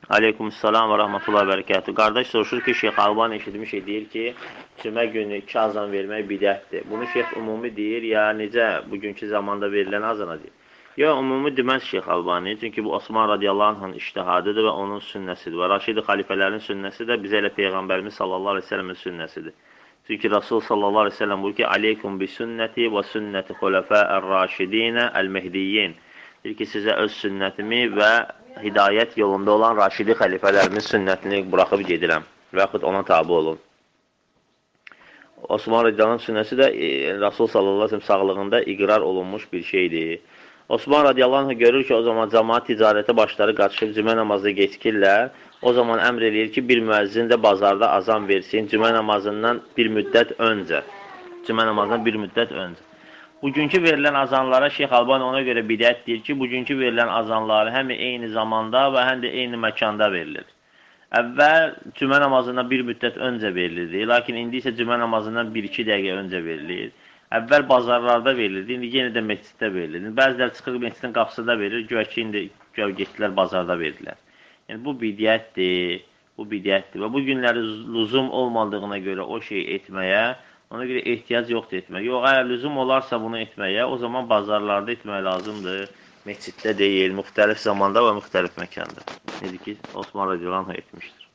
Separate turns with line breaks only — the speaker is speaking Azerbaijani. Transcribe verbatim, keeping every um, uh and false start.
Aleykümselam və rahmetullah və bərəkətuhu. Qardaş soruşur ki, Şeyx Albani eşitmiş deyir ki, cümə günü iki azan vermək bidətdir. Bunu Şeyx ümumi deyir, ya necə bugünkü zamanda verilən azana deyir? Yox, ümumi deməz Şeyx Albani. Çünki bu Osman radiyallahu anh'ın iştihadıdır və onun sünnəsidir. Və Raşidi xalifələrin sünnəsi də bizə elə Peyğəmbərimiz sallallahu aleyhi ve sellemin sünnəsidir. Çünki Rasul sallallahu aleyhi ve sellem buyur ki, aleykum bi sünnəti və sünnəti xulafə'r-raşidinə əl-mehdiyyin. Deyir ki, sizə öz sünnətimi və hidayət yolunda olan Raşidi xəlifələrimin sünnətini buraxıb gedirəm və yaxud ona tabi olun. Osman radiyallahu sünnəsi də e, Rasul sallallahu aleyhi ve sellem sağlığında iqrar olunmuş bir şeydir. Osman radiyallahu anh görür ki, o zaman cəmaat ticarətə başları qaçışıb cümə namazı geçkirlər. O zaman əmr eləyir ki, bir müəzzin də bazarda azan versin cümə namazından bir müddət öncə. Cümə namazından bir müddət öncə. Bugünkü verilən azanlara Şeyx Albani ona görə bidət deyir ki, bugünkü verilən azanları həm eyni zamanda və həm də eyni məkanda verilir. Əvvəl cümə namazından bir müddət öncə verilirdi, lakin indi isə cümə namazından bir iki dəqiqə öncə verilir. Əvvəl bazarlarda verilirdi, indi yenə də məsciddə verilir. Bəziləri çıxır məscidin qapısında verir, güya ki, indi güya getdilər bazarda verdilər. Yəni, bu bidətdir, bu bidətdir və bu günləri lüzum olmadığına görə o şey etməyə, ona görə ehtiyac yoxdur etməyə. Yox, əgər lüzum olarsa bunu etməyə, o zaman bazarlarda etmək lazımdır. Məsciddə deyil, müxtəlif zamanda və müxtəlif məkanda. Necə ki, Osman radiyallahu anh etmişdir.